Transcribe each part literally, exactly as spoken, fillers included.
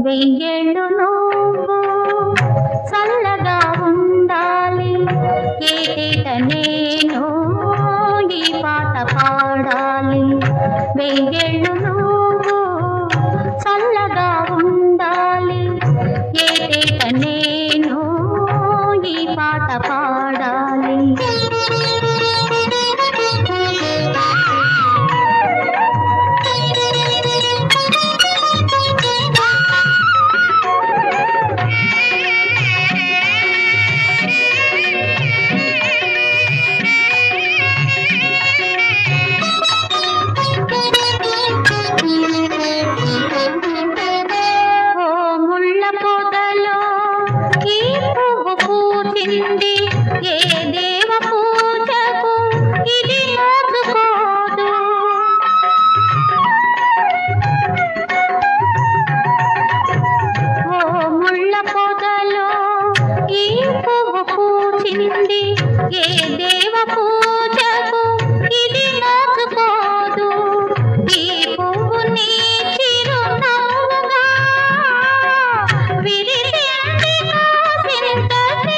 వెయ్యేళ్ళు నువ్వు చల్లగా ఉండాలి, ఏటేట నేను ఈ పాట పాడాలి. వెయ్యేళ్ళు నువ్వు చల్లగా ఉండాలి, ఏటేట నేను ఈ పాట పాడాలి. ఏ దేవ పూజకు ఇది మోసుకోదు, ఓ ముళ్ళ పొదలో ఈ పువ్వు పూచింది. ఏ దేవ పూజకు ఇది మోసుకోదు, ఈ పువ్వు నీ చిరునవ్వుగా విరిసింది కాసింత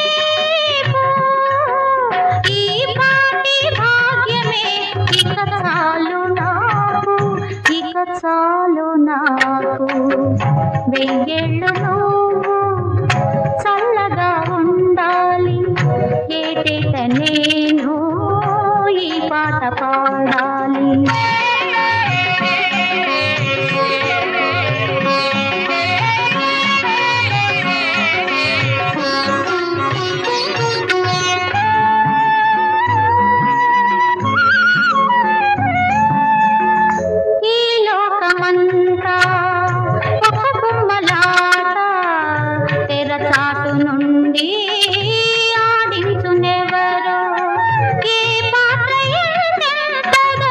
చాలు నాకు. వెయ్యేళ్ళు నువ్వు చల్లగా ఉండాలి, ఏటేట నేను ఈ పాట పాడాలి. చాటు నుండి ఆడించునెవరో, ఈ పాత్ర ఎంతెంతదో,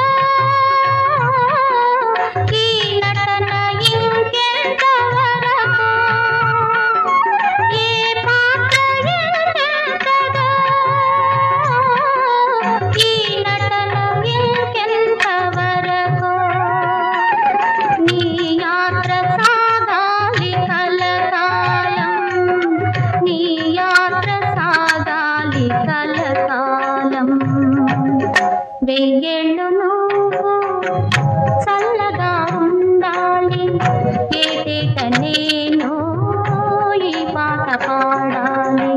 ఈ నటన ఇంకెంతవరకు, ఈ పాత్ర ఎంతెంతదో, ఈ నటన ఇంకెంతవరకు. నీ యాత్ర సాగాలి కలకాలం, నీ యాత్ర సాగాలి కలకాలం. వెయ్యేళ్ళు నువ్వు చల్లగా ఉండాలి, ఏటేట నేను ఈ పాట పాడాలి.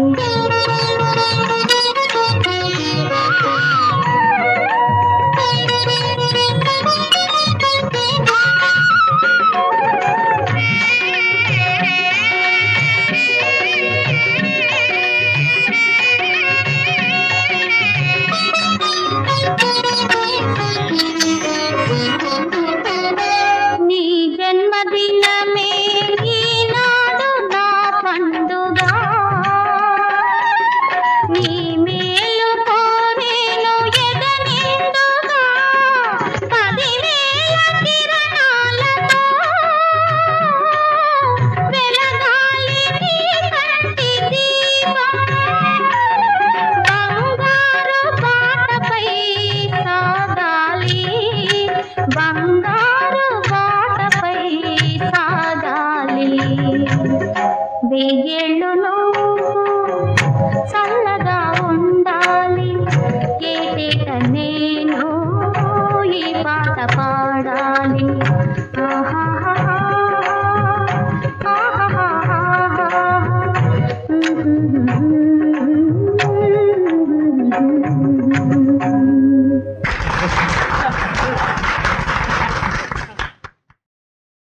నీ జన్మదినమే ఈనాడు నా పండుగ, నీ మేలు కోరేను ఎదనిండుగా, పదివేల కిరణాలతో వెలగాలి నీ కంటి దీపం. బంగారు బాటపై సాగాలి, బంగారు బాటపై సాగాలి. వెయ్యేళ్ళు